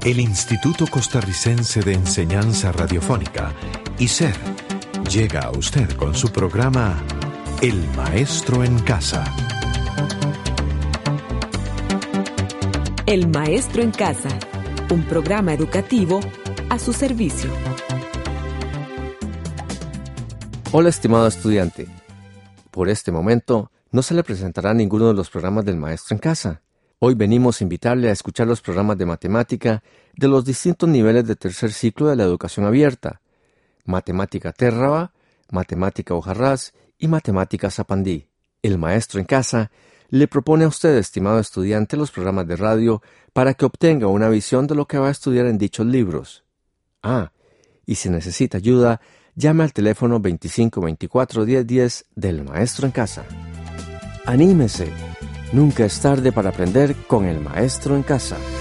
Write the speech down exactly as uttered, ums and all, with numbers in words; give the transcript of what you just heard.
El Instituto Costarricense de Enseñanza Radiofónica, I C E R, llega a usted con su programa El Maestro en Casa. El Maestro en Casa, un programa educativo a su servicio. Hola, estimado estudiante. Por este momento, no se le presentará ninguno de los programas del Maestro en Casa. Hoy venimos a invitarle a escuchar los programas de matemática de los distintos niveles de tercer ciclo de la educación abierta: Matemática Terraba, Matemática Hojarrás y Matemática Zapandí. El Maestro en Casa le propone a usted, estimado estudiante, los programas de radio para que obtenga una visión de lo que va a estudiar en dichos libros. Ah, y si necesita ayuda, llame al teléfono veinticinco veinticuatro diez diez del Maestro en Casa. ¡Anímese! Nunca es tarde para aprender con el Maestro en Casa.